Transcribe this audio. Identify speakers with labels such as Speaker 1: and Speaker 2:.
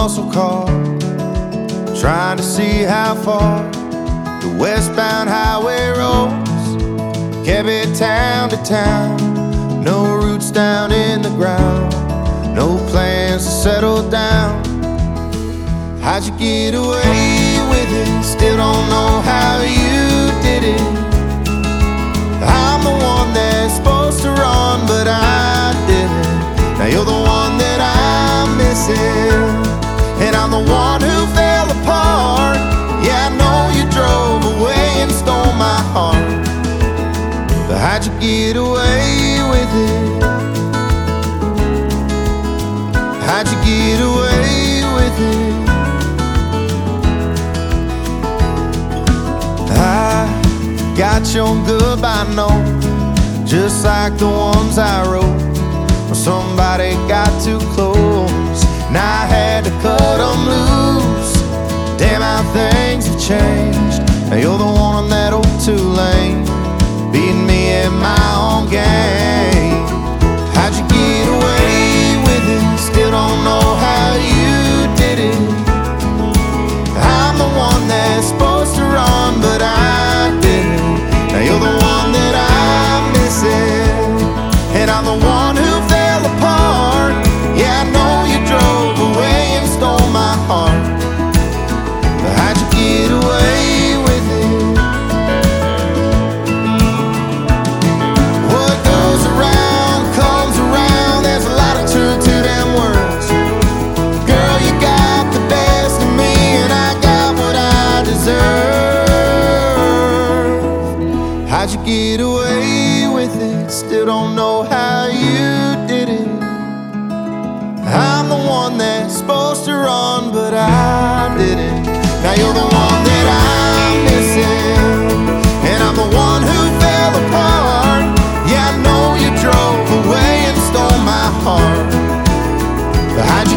Speaker 1: muscle car, trying to see how far the westbound highway rolls. Kept it town to town, no roots down in the ground, no plans to settle down. How'd you get away with it? Still don't know how you did it. I'm the one that's supposed to run, but I didn't. Now you're the one that I'm missing, and I'm the one who fell apart. Yeah, I know you drove away and stole my heart, but how'd you get away with it? How'd you get away with it? I got your goodbye note, just like the ones I wrote when somebody got too close, and I had to cut them loose. Damn how things have changed. Now you're the one on that old two-lane, beating me in my own game. How'd you get away with it? Still don't know how you did it. I'm the one that's supposed to run, but I didn't. Now you're the one that I'm missing, and I'm the one who fell apart. Yeah, I know you drove away and stole my heart, but how'd you get away with it? What goes around comes around. There's a lot of truth to them words. Girl, you got the best of me, and I got what I deserve. How'd you get away with it? Still don't know how you did it. I'm the one that's supposed to run, but I didn't. Now you're the one that I'm missing, and I'm the one who fell apart. Yeah, I know you drove away and stole my heart, but how'd you